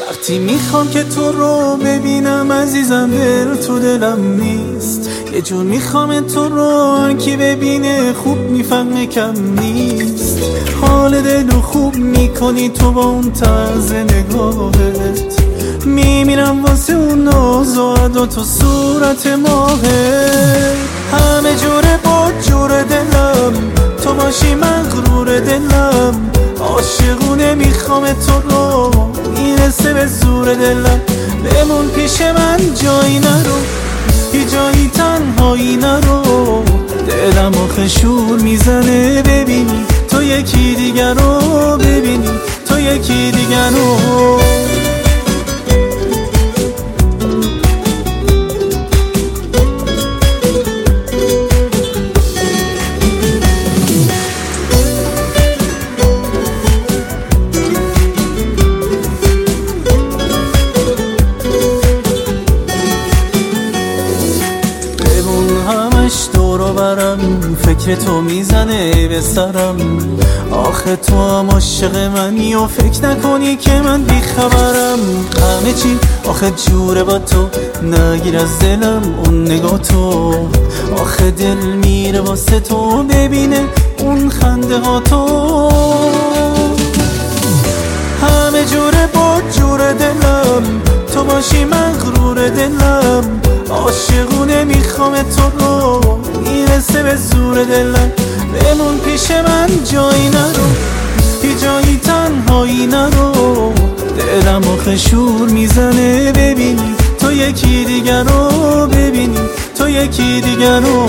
وقتی میخوام که تو رو ببینم عزیزم دل تو دلم نیست. یه جور میخوام تو رو کی ببینه خوب میفهمه کم نیست. حال دلو خوب میکنی تو با اون طرز نگاهت، میمیرم واسه اون ناز و ادا تو صورت ماهت. همه جوره با جور دلم تو باشی مغرور دلم، عاشقونه میخوام تو رو میرسه به زور دلم. بمون پیش من جایی نرو، هیچ جایی تنهایی نرو. دلم آخه شور میزنه ببینی تو یکی دیگر رو، ببینی تو یکی دیگر رو. دورو برم فکر تو میزنه به سرم. آخه تو هم عاشق منی و فکر نکنی که من بیخبرم. همه چی آخه جوره با تو، نگیر از دلم اون نگاه تو. آخه دل میره واسه تو ببینه اون خنده ها تو. همه جوره با جور دلم تو باشی مغرور دلم، عاشقونه میخوام تو رو میرسه به زور دلم. بمون پیش من جایی نرو، هیچ جایی تنهایی نرو. دلم آخه شور میزنه ببینی تو یکی دیگر رو، ببینی تو یکی دیگر رو.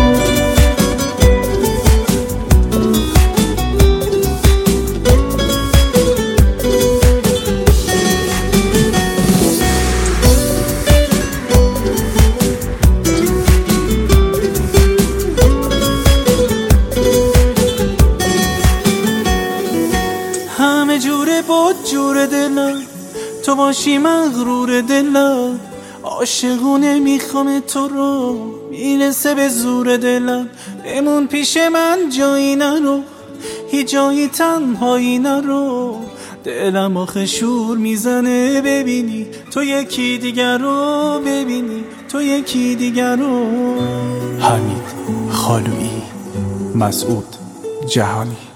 همه جوره با جور دلم تو باشی مغرور دلم، عاشقونه میخوام تو رو میرسه به زور دلم. بمون پیش من جایی نرو، هیچ جایی تنهایی نرو. دلم آخه شور میزنه ببینی تو یکی دیگر رو، ببینی تو یکی دیگر رو. حمید خالویی، مسعود جهانی.